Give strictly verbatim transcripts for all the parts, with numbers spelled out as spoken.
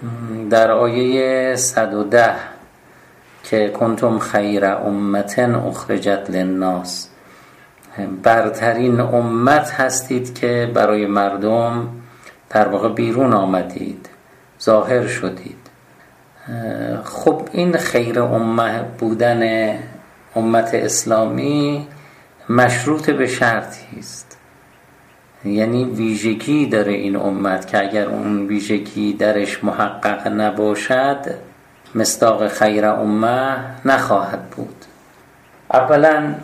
در آیه صد و ده که کنتم خیر امة اخرجت للناس، برترین امت هستید که برای مردم در واقع بیرون آمدید، ظاهر شدید. خب این خیر امه بودن امت اسلامی مشروط به شرطی است، یعنی ویژگی داره این امت که اگر اون ویژگی درش محقق نباشد مصداق خیر امه نخواهد بود. اولا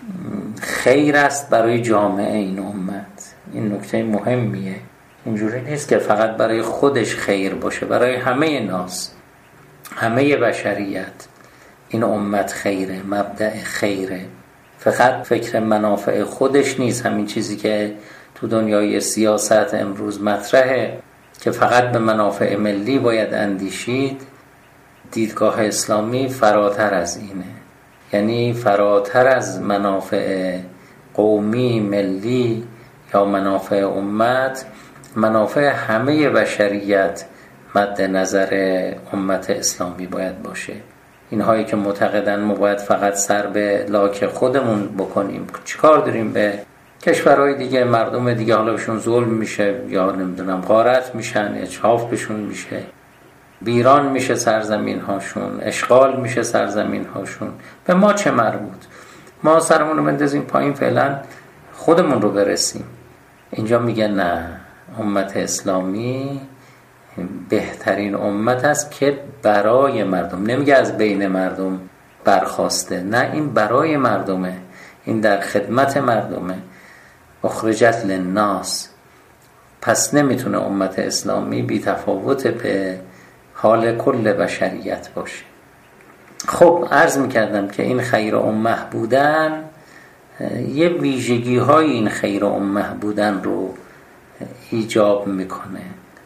خیر است برای جامعه این امت، این نکته مهمیه. اینجوری نیست که فقط برای خودش خیر باشه، برای همه ناس، همه بشریت این امت خیره، مبدأ خیره. فقط فکر منافع خودش نیست، همین چیزی که تو دنیای سیاست امروز مطرحه که فقط به منافع ملی باید اندیشید. دیدگاه اسلامی فراتر از اینه، یعنی فراتر از منافع قومی، ملی یا منافع امت، منافع همه بشریت مد نظر امت اسلامی باید باشه. اینهایی که معتقدن ما باید فقط سر به لاک خودمون بکنیم، چیکار داریم به کشورهای دیگه، مردم دیگه حالا بهشون ظلم میشه یا نمیدونم غارت میشن، اجحاف بهشون میشه، ویران میشه سرزمین هاشون، اشغال میشه سرزمین هاشون، به ما چه مربوط؟ ما سرمون رو بندازیم پایین، فعلا خودمون رو برسیم. اینجا میگه نه، امت اسلامی بهترین امت است که برای مردم، نمیگه از بین مردم برخواسته، نه، این برای مردمه، این در خدمت مردمه. اخرجت للناس، پس نمیتونه امت اسلامی بی تفاوت به حال کل بشریت باشه. خب عرض میکردم که این خیر امه بودن یه ویژگی های این خیر امه بودن رو ایجاب میکنه.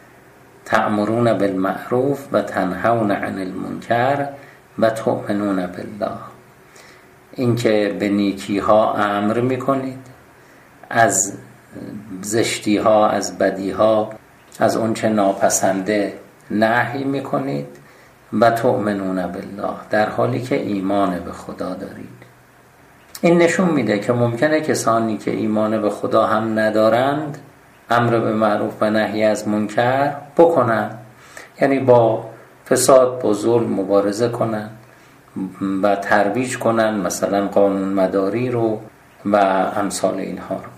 تأمرون بالمعروف و تنهون عن المنکر و تؤمنون بالله، این که به نیکی ها امر میکنید، از زشتی ها، از بدی ها، از اون چه ناپسنده نهی میکنید، و تؤمنون بالله، در حالی که ایمان به خدا دارید. این نشون میده که ممکنه کسانی که ایمان به خدا هم ندارند امر به معروف و نهی از منکر بکنن، یعنی با فساد، با ظلم مبارزه کنن و ترویج کنن مثلا قانون مداری رو و امثال اینها رو.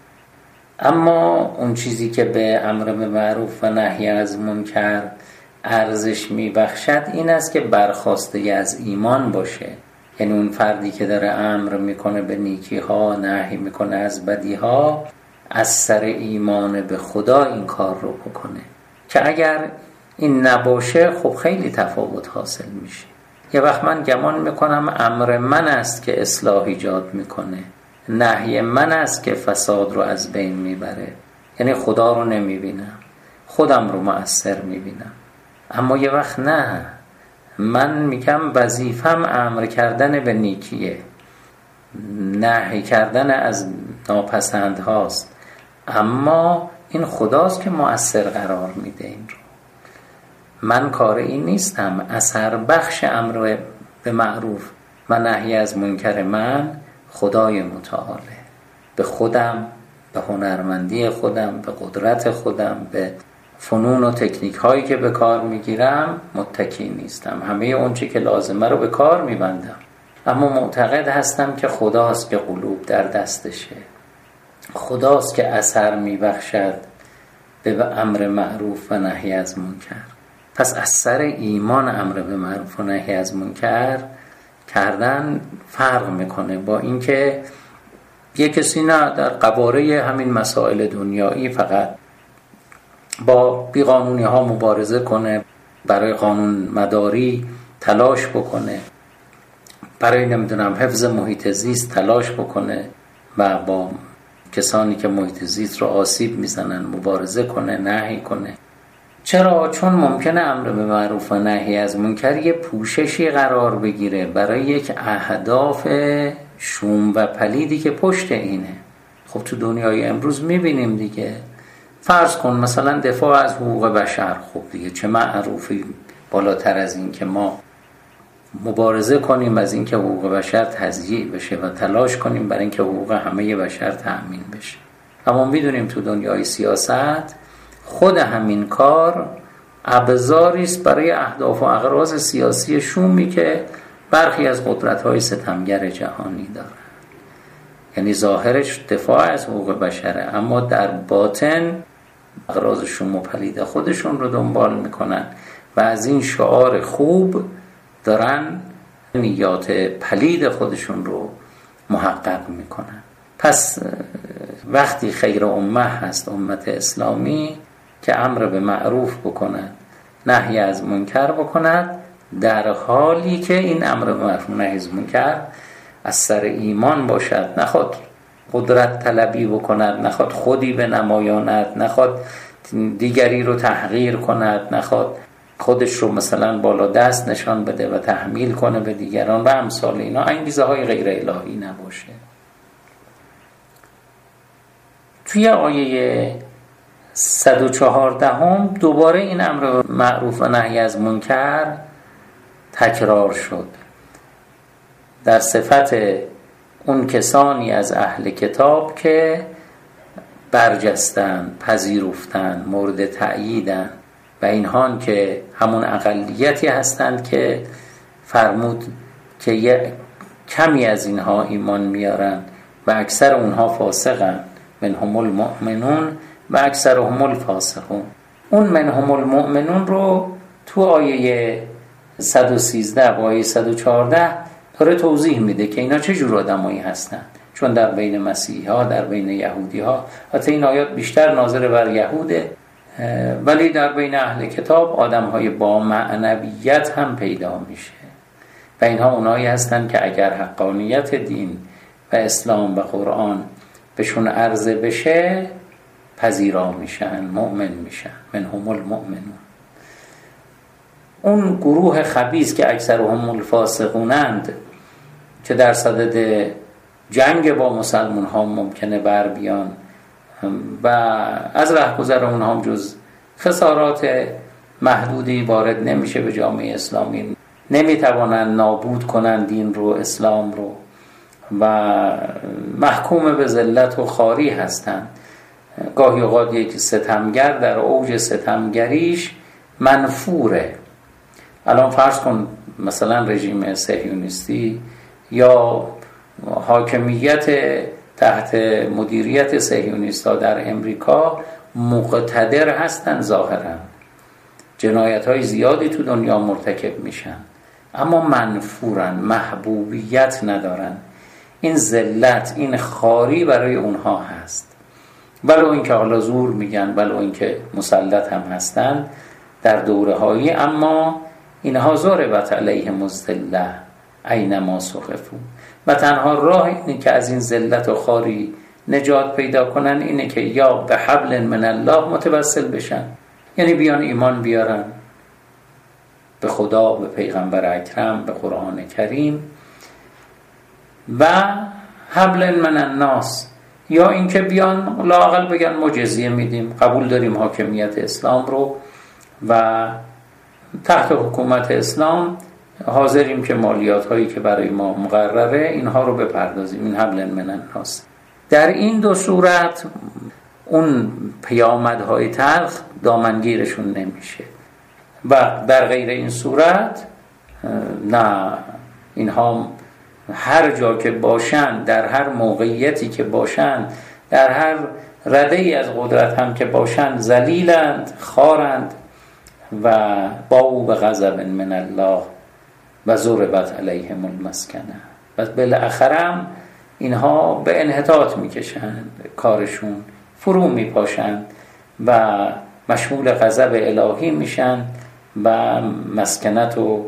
اما اون چیزی که به امر به معروف و نهی از منکر ارزش میبخشد این است که برخواسته از ایمان باشه، یعنی اون فردی که داره امر میکنه به نیکی ها، نهی میکنه از بدی ها، از سر ایمان به خدا این کار رو بکنه، که اگر این نباشه خب خیلی تفاوت حاصل میشه. یه وقت من گمان میکنم امر من است که اصلاح ایجاد میکنه، نهی من است که فساد رو از بین میبره، یعنی خدا رو نمیبینم، خودم رو مؤثر میبینم. اما یه وقت نه، من میگم وظیفم امر کردن به نیکیه، نهی کردن از ناپسند هاست، اما این خداست که مؤثر قرار میده این رو. من کار این نیستم، اثر بخش امر به معروف و نهی از منکر من خدای متعاله. به خودم، به هنرمندی خودم، به قدرت خودم، به فنون و تکنیک هایی که به کار میگیرم متکی نیستم، همه اون چی که لازمه رو به کار میبندم، اما معتقد هستم که خداست که قلوب در دستشه، خداست که اثر میبخشد به امر معروف و نهی از منکر. پس از سر ایمان امر به معروف و نهی از منکر کردن فرق میکنه با اینکه یک کسی نه در قواره همین مسائل دنیایی فقط با بیقانونی ها مبارزه کنه، برای قانون مداری تلاش بکنه، برای نمیدونم حفظ محیط زیست تلاش بکنه و با کسانی که محیط زیست رو آسیب میزنن مبارزه کنه، نهی کنه. چرا؟ چون ممکنه امر به معروف و نهی از منکر یه پوششی قرار بگیره برای یک اهداف شوم و پلیدی که پشت اینه. خب تو دنیای امروز میبینیم دیگه، فرض کن مثلا دفاع از حقوق بشر، خب دیگه چه معروفی بالاتر از این که ما مبارزه کنیم از این که حقوق بشر تضییع بشه و تلاش کنیم برای این که حقوق همه بشر تأمین بشه. اما میدونیم تو دنیای سیاست خود همین کار ابزاری است برای اهداف و اغراض سیاسی شومی که برخی از قدرت‌های ستمگر جهانی دارن. یعنی ظاهرش دفاع از حقوق بشره، اما در باطن اغراض شوم و پلید خودشون رو دنبال میکنن و از این شعار خوب دارن نیات پلید خودشون رو محقق میکنن. پس وقتی خیر امه هست امت اسلامی که امر به معروف بکند نهی از منکر بکند، در حالی که این امر به معروف نهی از منکر از سر ایمان باشد، نخواد قدرت طلبی بکند، نخواد خودی به نمایاند، نخواد دیگری رو تحقیر کند، نخواد خودش رو مثلا بالا دست نشان بده و تحمیل کنه به دیگران و امثال اینا، انگیزه های غیر الهی نباشه. توی آیه صد و چهارده هم دوباره این امر معروف و نهی از منکر تکرار شد در صفت اون کسانی از اهل کتاب که برجستن، پذیرفتن، مورد تأییدن و اینهان که همون اقلیتی هستند که فرمود که یه کمی از اینها ایمان میارن و اکثر اونها فاسقن، منهم المؤمنون و اکثرهم الفاسقون. اون منهم المؤمنون رو تو آیه صد و سیزده و آیه صد و چهارده داره توضیح میده که اینا چه جور آدمایی هستن، چون در بین مسیحی ها، در بین یهودی ها، حتی این آیات بیشتر ناظر بر یهوده، ولی در بین اهل کتاب آدم های با معنویت هم پیدا میشه و اینها اونایی هستن که اگر حقانیت دین و اسلام و قرآن بهشون عرضه بشه پذیرا میشن، مؤمن میشن، منهم المؤمنون. اون گروه خبیث که اکثرهم الفاسقونند که در صدد جنگ با مسلمان ها ممکنه بر بیان و از رهگذر اونها هم جز خسارات محدودی وارد نمیشه به جامعه اسلامی، نمیتوانند نابود کنند دین رو، اسلام رو و محکوم به ذلت و خواری هستند. گاهی اوقات یک ستمگر در اوج ستمگریش منفوره. الان فرض کن مثلا رژیم صهیونیستی یا حاکمیت تحت مدیریت صهیونیست‌ها در امریکا مقتدر هستن، ظاهرا جنایت‌های زیادی تو دنیا مرتکب میشن، اما منفورن، محبوبیت ندارن. این ذلت، این خواری برای اونها هست، ولو اینکه حالا زور میگن، ولو اینکه مسلط هم هستن در دوره‌هایی، اما اینها ضربت علیهم الذلة اینما ثقفوا. و تنها راه اینه که از این ذلت و خواری نجات پیدا کنن اینه که یا به حبل من الله متوسل بشن، یعنی بیان ایمان بیارن به خدا، به پیغمبر اکرم، به قرآن کریم، و حبل من الناس، یا اینکه بیان لااقل بگن ما جزیه میدیم، قبول داریم حاکمیت اسلام رو و تحت حکومت اسلام حاضریم که مالیات هایی که برای ما مقرره اینها رو بپردازیم. این حبل من الناس. در این دو صورت اون پیامدهای تلخ دامنگیرشون نمیشه و در غیر این صورت نه، اینها هر جا که باشند، در هر موقعیتی که باشند، در هر رده‌ای از قدرت هم که باشند، ذلیلند، خارند و باو به غضب من الله و ضربت علیهم المسکنه. و بالاخره هم اینها به انحطاط میکشند، کارشون فرو میپاشند و مشمول غضب الهی میشن و مسکنت و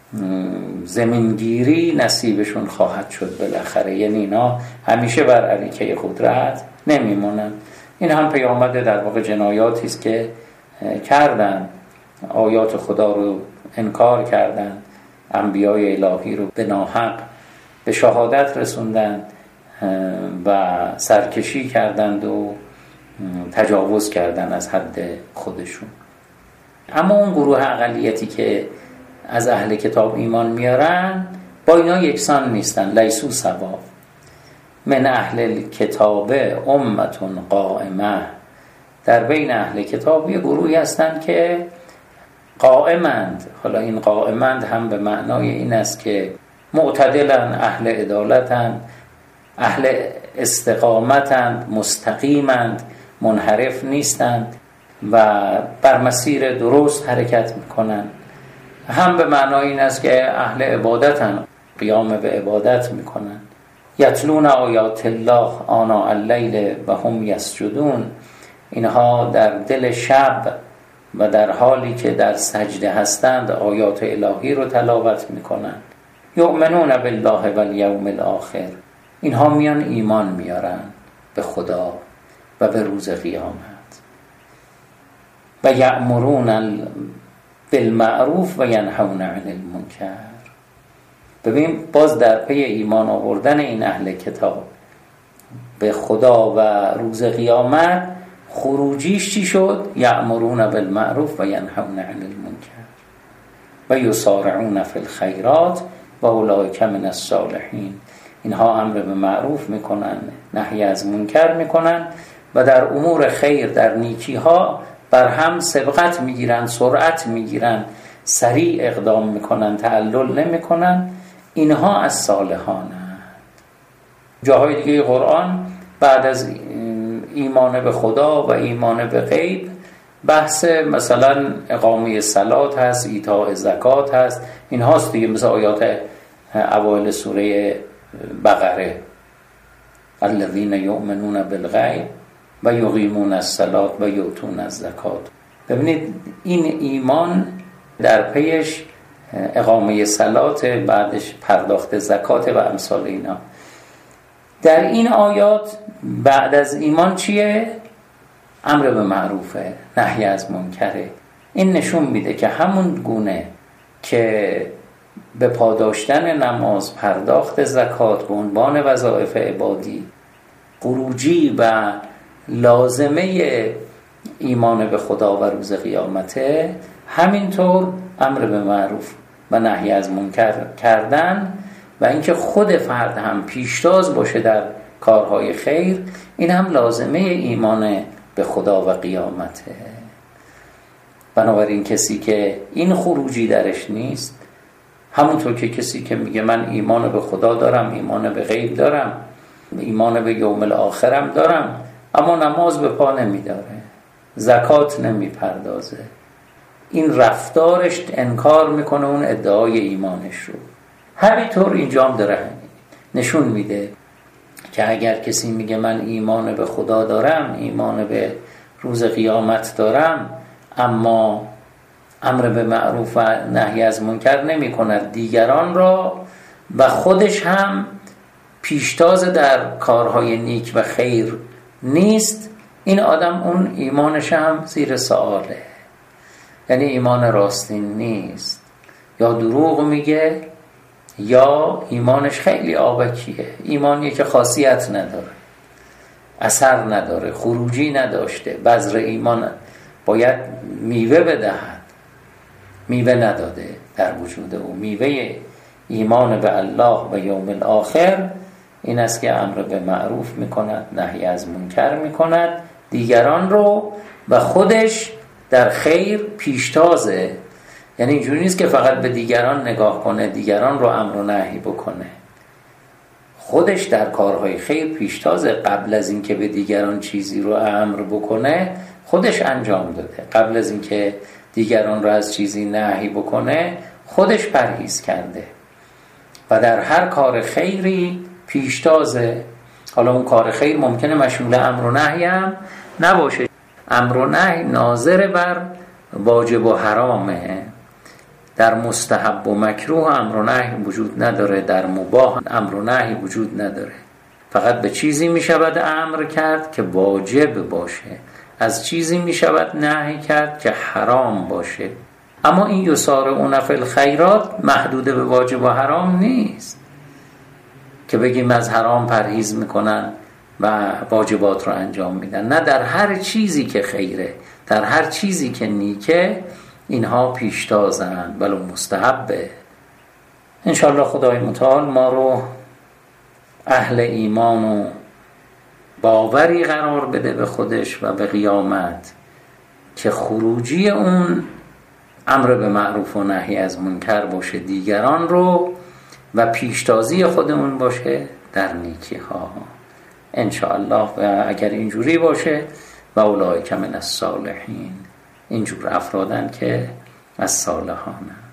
زمینگیری نصیبشون خواهد شد بالاخره. یعنی اینا همیشه بر علیکه قدرت نمیمونن. این هم پیامد در واقع جنایاتی است که کردن، آیات خدا رو انکار کردن، انبیای الهی رو به ناحق به شهادت رسوندن و سرکشی کردند و تجاوز کردن از حد خودشون. اما اون گروه اقلیتی که از اهل کتاب ایمان میارن با اینا یکسان نیستن. لیسو سوا. من اهل کتاب امتون قائمه، در بین اهل کتاب یه گروهی هستن که قائمند. حالا این قائمند هم به معنای این است که معتدلن، اهل عدالتن، اهل استقامتند، مستقیمند، منحرف نیستند و بر مسیر درست حرکت میکنن. هم به معنای این است که اهل عبادتن، قیام به عبادت میکنن. یتلون آیات الله آناء اللیل و هم یسجدون، اینها در دل شب و در حالی که در سجده هستند آیات الهی رو تلاوت میکنن. یؤمنون بالله و الیوم الاخر، اینها میان ایمان میارن به خدا و به روز قیامت. و یأمرون بالمعروف و ینهون عن المنکر. ببین باز در پی ایمان آوردن این اهل کتاب به خدا و روز قیامت خروجیش چی شد؟ یأمرون بالمعروف و ینهون عن المنکر و یسارعون فی الخیرات و اولئک من الصالحین. اینها امر به معروف میکنن، نهی از منکر میکنن و در امور خیر، در نیکی ها بر هم سبقت میگیرن، سرعت میگیرن، سریع اقدام میکنن، تعلل نمیکنن. اینها از صالحانند. جاهای دیگه قرآن بعد از ایمان به خدا و ایمان به غیب بحث مثلا اقامه صلات هست، ایتاء زکات هست، این هاست دیگه، مثل آیات اوایل سوره بقره الذین یؤمنون بالغیب و یقیمون الصلاة و یؤتون الزکات. ببینید این ایمان در پیش اقامه صلات، بعدش پرداخت زکات و امثال اینا. در این آیات بعد از ایمان چیه؟ امر به معروفه، نهی از منکره. این نشون میده که همون گونه که به پاداشتن نماز، پرداخت زکات به عنوان وظایف عبادی خروجی و لازمه ایمان به خدا و روز قیامته، همینطور امر به معروف و نهی از منکر کردن و اینکه خود فرد هم پیشتاز باشه در کارهای خیر، این هم لازمه ایمان به خدا و قیامته. بنابراین کسی که این خروجی درش نیست، همونطور که کسی که میگه من ایمان به خدا دارم، ایمان به غیب دارم، ایمان به یوم الاخرم دارم، اما نماز به پا نمیداره، زکات نمیپردازه، این رفتارش انکار میکنه اون ادعای ایمانش رو. همینطور اینجا هم داره نشون میده که اگر کسی میگه من ایمان به خدا دارم، ایمان به روز قیامت دارم، اما امر به معروف و نهی از منکر نمی کند دیگران را و خودش هم پیشتاز در کارهای نیک و خیر نیست، این آدم اون ایمانش هم زیر سؤاله، یعنی ایمان راستین نیست، یا دروغ میگه یا ایمانش خیلی آبکیه، ایمانی که خاصیت نداره، اثر نداره، خروجی نداشته. بذر ایمان باید میوه بدهد، میوه نداده در وجود او. میوه ایمان به الله و یوم الاخر این است که امر به معروف میکند، نهی از منکر میکند دیگران رو و خودش در خیر پیشتازه. یعنی اینجوری نیست که فقط به دیگران نگاه کنه، دیگران رو امر و نهی بکنه، خودش در کارهای خیر پیشتازه. قبل از اینکه به دیگران چیزی رو امر بکنه خودش انجام داده، قبل از اینکه دیگران رو از چیزی نهی بکنه خودش پرهیز کرده و در هر کار خیری پیشتازه. حالا اون کار خیر ممکنه مشمول امر و نهی هم نباشه، امر و نهی ناظر بر واجب و حرامه، در مستحب و مکروه امر و نهی وجود نداره، در مباح امر و نهی وجود نداره. فقط به چیزی می شود امر کرد که واجب باشه، از چیزی می شود نهی کرد که حرام باشه. اما این یسارعون فی الخیرات محدود به واجب و حرام نیست که بگیم از حرام پرهیز میکنن و واجبات رو انجام میدن، نه در هر چیزی که خیره، در هر چیزی که نیکه اینها پیشتازن ولو مستحبه. انشاءالله خدای متعال ما رو اهل ایمان و باوری قرار بده به خودش و به قیامت که خروجی اون امر به معروف و نهی از منکر باشه دیگران رو و پیشتازی خودمون باشه در نیکی ها انشاءالله. و اگر اینجوری باشه و اولئک من الصالحین، اینجور افرادن که از صالحانه.